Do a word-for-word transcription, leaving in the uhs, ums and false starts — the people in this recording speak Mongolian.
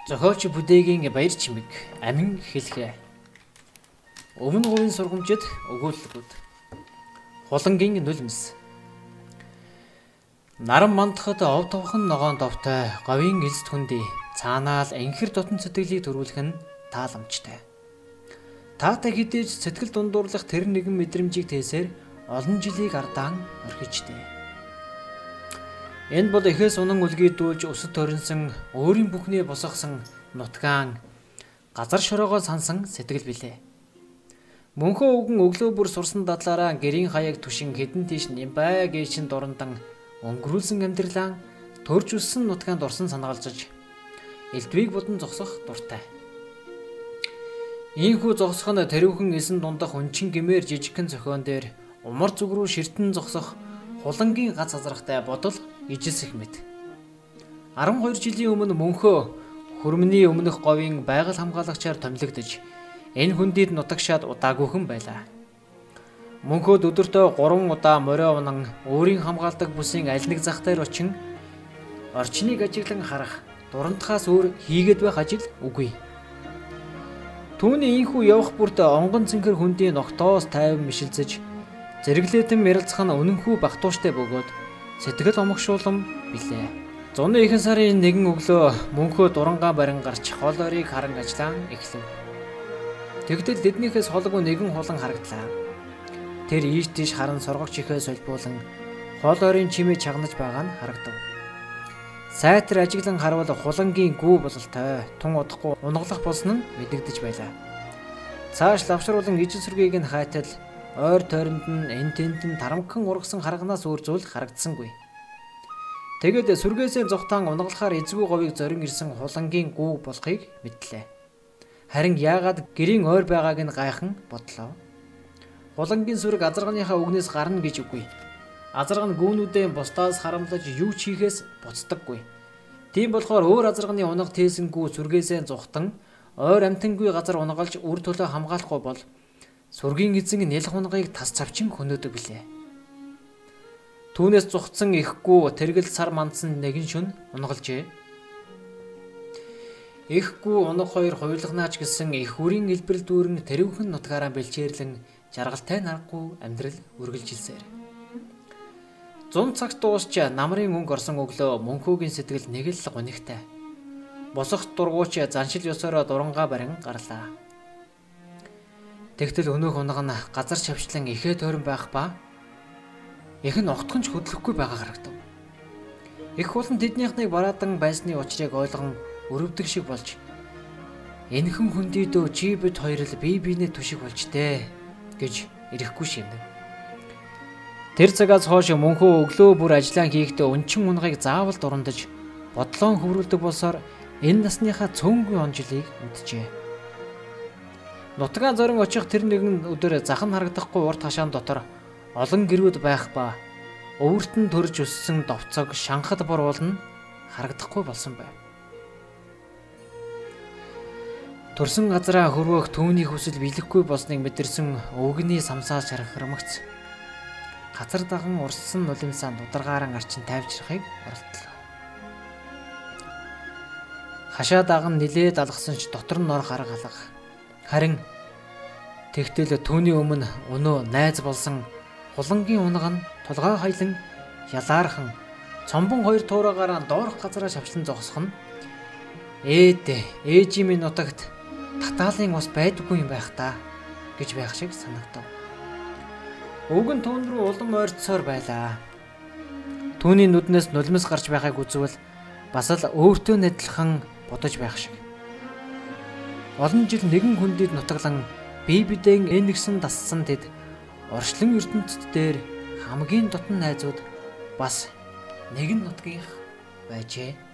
Зохиолч Бүдээгийн баяр чимэг амин хэлхээ. Өмнө говийн сургамжид өгүүлэлгүүд. Хулангийн нулимс. Наран мандахад ов товхон ногоон довтой говийн элс түндий цаанаал энхэр дотн сэтгэлийг төрүүлэх нь тааламжтай. Таатай хідээж сэтгэл дундуурлах тэр нэгэн мэдрэмжийг тээсээр олон жилийг ардаан орхижтэй. Энэ бол эхээс унан үлгийдүүлж өсөд төрөнсөн өөрийн бүхнээ босгосон нутгаан газар шороогоо сансан сэтгэл билээ. Мөнхөө үгэн өглөө бүр сурсан дадлаараа гэрийн хаяг түшин хэдэн тийш нямбай гээчин дурандан өнгөрүүлсэн амьдралаа төрж өссөн нутгаанд орсон санагалжиж элдвийг будан зогсох дуртай. Ийхүү зогсох нь тэрүүхэн эсэн дундах өнчин гэмээр жижигхэн зохион дээр умар зүг рүү ширтэн зогсох хулангийн гац азрахтай бодол ижилсэх мэт. арван хоёр жилийн өмнө мөнхөө хөрмний өмнөх говийн байгаль хамгаалагчаар томилогдож энэ хүндийд нутагшаад удаагүйхэн байлаа. Мөнхөд өдөртөө гурван удаа морио унан өөрийн хамгаалдаг бүсийн аль нэг зах дээр очин орчныг ажиглан харах дурантахаас өөр хийгээд байх ажил үгүй. Түүний ийхүү явах бүрт онгон цэнхэр хүндийн ногтоос тайван мишилцэж зэрэглээтэн ярилцах нь үнэнхүү багтууштай бөгөөд сэтгэл омогшуулам билээ. Зуны ихэнх сарын нэгэн өглөө мөнхөө дурангаа барин гарч хол ойрыг харан ажиллаан эхлэв. Тэгтэл тэднийхээс холгүй нэгэн хулан харагдлаа. Тэр ийш тийш харан соргогч ихээ солбуулан хол ойрын чимээ чагнаж байгаа нь харагдав. Сайтар ажиглан харвал хулангийн гүү бололтой тун удахгүй унгалах болсон нь мэдэгдэж байлаа. Цааш лавшруулан ижил сүргийг нь хайтал ойр тойронд нь эн тэнд нь тарамгхан ургасан харганаас өөр зүйл харагдсангүй. Тэгэд сүргээсээ зогтаан унгалахаар эзгүй говийг зорин ирсэн хулангийн гүү болохыг мэдлээ. Харин яагаад гэрийн ойр байгааг нь гайхан бодлоо. Хулангийн сүрэг азарганыхаа үгнээс гарна гэж үгүй. Азарга нь гүүнүүдээ бусдаас харамлаж юу ч хийхээс буцдаггүй. Тийм болохоор өөр азарганы унаг тээсэнгүү сүргээсээ зугтан ойр амтангүй газар унгалж үр төлөө хамгаалахгүй бол сүргийн эзэн нялх унгыг тас цавчин хөнөөдөг билээ. Түүнээс зугтсан ихгүй тэргэл сар мандсан нэгэн шүн унгалжээ. Ихгүй унаг хоёр хуйлгнаач гэсэн их үрийн элбэрэл дүүрэн тэрүүхэн нутгаараа бэлчээрлэн жаргалтай наргагүй амьдрал үргэлжилсээр. Зун цагт дуусч намрын өнгө орсон өглөө мөнхөөгийн сэтгэл нэг л гунигтай. Босохт дургууч заншил ёсороо дурангаа барин гарлаа. Тэгтэл өнөөх унаг нь газар шавчлан ихээ тойрон байх ба их нь огтхонч хөдлөхгүй байгаа харагдав. Их хулан тэднийхнийг бараадан байсны учрыг ойлгон өрөвдөг шиг болж энхэн хүндийдөө чи бид хоёр л бие биенээ түшиг болж дээ гэж ирэхгүй шивнэв. Тэр цагаас хойш мөнхөө өглөө бүр ажиллаан хийхдээ өнчин унгыг заавал дурандаж бодлоон хөврүүлдэг болсоор энэ насныхаа цөөнгүй он жилийг үджээ. Нутгаа зорин очих тэр нэгэн өдөр захан харагдахгүй урт хашаан дотор олон гэрүүд байх ба өвөртөн төрж өссөн довцог шанхад бор уулна харагдахгүй болсон байв. Төрсөн газраа хөрвөх түүний хүсэл биелэхгүй болсныг мэдэрсэн өвгний самсаас шархрамгц газар даган урссан нулимсаа дударгааран арчин тайвшрахыг оролдлоо. Хашаа даган нилээд алгасан ч дотор нь ор харга алга. Харин тэгтэл түүний өмнө өнөө найз болсон хулангийн унаг нь тулгай хайлан ялаархан цомбон хоёр туураагаараа доорх газараа шавчлан зогсох нь ээдэ ээжийн минь нутагт татаалын ус байдаггүй юм байх та гэж байх шиг санагдав. Өвгөн түүн рүү улам ойрцсоор байлаа. Түүний нүднээс нулимс гарч байхыг үзвэл бас л өөртөө адилхан бодож байх шиг. Олон жил нэгэн хүндийд нутаглан бие бидээн энэгсэн дассан тэд орчлон ертөнцид дээр хамгийн дотн найзууд бас нэгэн нутгийнх байжээ.